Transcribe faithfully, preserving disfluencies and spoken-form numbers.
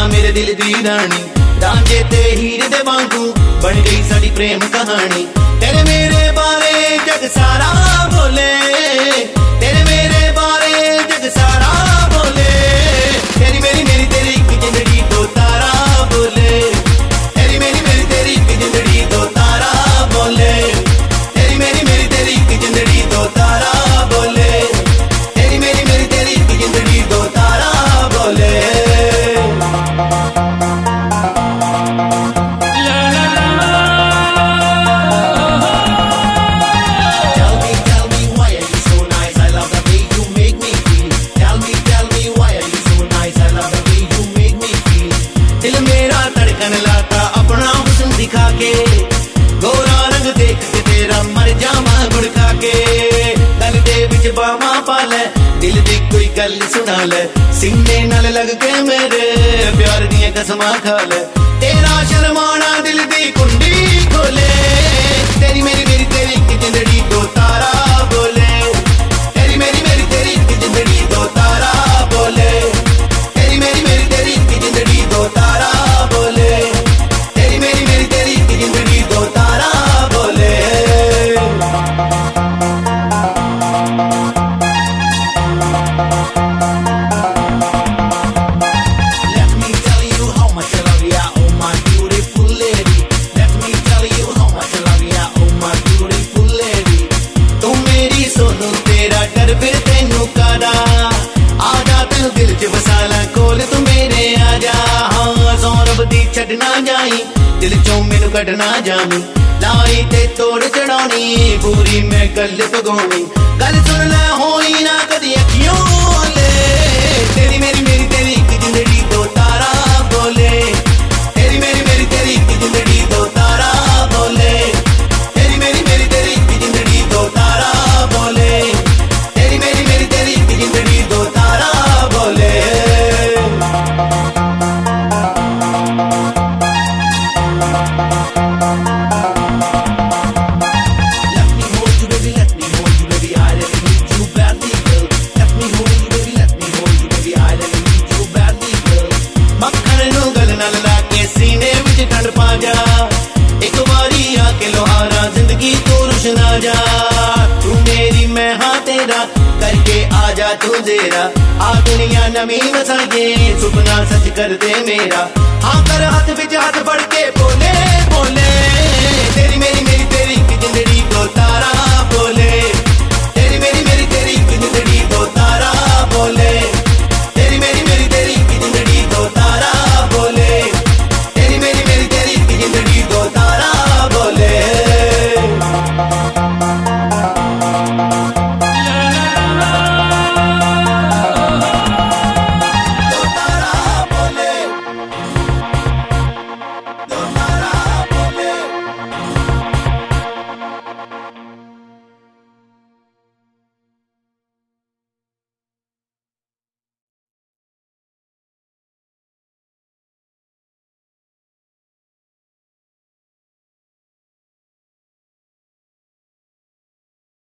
मेरे दिल दी रानी, रांझे ते हीर दे वांगू बन गई साडी प्रेम कहानी। तेरे मेरे बारे जग सारा बोले, तेरे मेरे बारे जग सारा बोले, तेरी मेरी मेरी तेरी की जिंदड़ी दो तारा बोले, तेरी मेरी मेरी तेरी की जिंदड़ी दो तारा बोले, तेरी मेरी मेरी तेरी की जिंदड़ी दो तारा बोले, तेरी मेरी मेरी तेरी की जिंदड़ी दो तारा बोले। दिल दी कोई गल सुना ले, सीने नाल लग के मेरे प्यार दियां कसमां खा ले, तेरा शर्माना दिल दी कुंडी खोले, तेरी मेरी मेरी तेरी की जिंदड़ी दो तारा बोले, तेरी मेरी मेरी तेरी की जिंदड़ी दो तारा बोले, तेरी मेरी मेरी तेरी की जिंदड़ी दो तारा बोले, तेरी मेरी मेरी तेरी की जिंदड़ी दो तारा बोले। छड़ना जाई दिल चों मैनू कढना जामी, लाई ते तोड़ चढ़ानी पूरी मैं गल पगाउणी, गल सुन ले होई ना कदी अखियों ले, तेरी मेरी मेरी तेरी की जिंदड़ी दो तारा बोले, तेरी मेरी मेरी तेरी की जिंदड़ी दो तारा बोले, तेरी मेरी मेरी तेरी की जिंदड़ी दो तारा बोले, तेरी मेरी मेरी तेरी की जिंदड़ी दो तारा बोले। जा तू मेरी मैं हाँ तेरा करके आजा तू जेरा, आ दुनिया नमी वसाइए सुपना सच कर दे मेरा, हाँ कर हाथ विच हाथ बढ़ के बोले।